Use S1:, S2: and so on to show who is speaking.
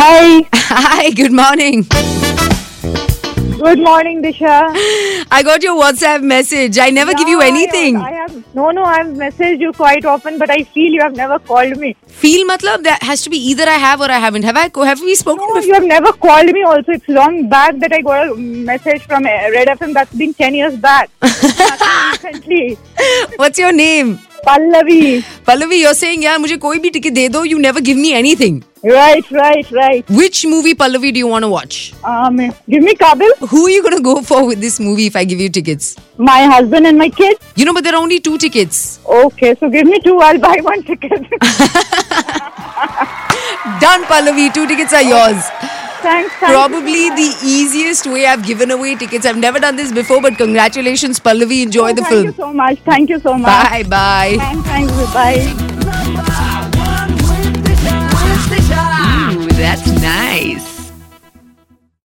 S1: Hi.
S2: Hi, good morning.
S1: Good morning, Disha.
S2: I got your WhatsApp message. I never give you anything.
S1: I've messaged you quite often, but I feel you have never called me.
S2: Feel matlab, that has to be either I have or I haven't. Have we spoken
S1: No,
S2: before?
S1: you have never called me also. It's long back that I got a message from Red FM. That's been 10 years back. Nothing recently.
S2: What's your name?
S1: Pallavi.
S2: Pallavi, you're saying, yeah, mujhe koi bhi ticket de do. You never give me anything.
S1: Right.
S2: Which movie, Pallavi, do you want to watch?
S1: Give me Kabil.
S2: Who are you going to go for with this movie if I give you tickets?
S1: My husband and my kids.
S2: You know, but there are only 2 tickets.
S1: Okay, so give me 2. I'll buy 1 ticket.
S2: Done, Pallavi. 2 tickets are yours.
S1: Thanks.
S2: Probably the easiest way I've given away tickets. I've never done this before, but congratulations, Pallavi. Enjoy the film.
S1: Thank you so much.
S2: Bye.
S1: Thanks. Bye.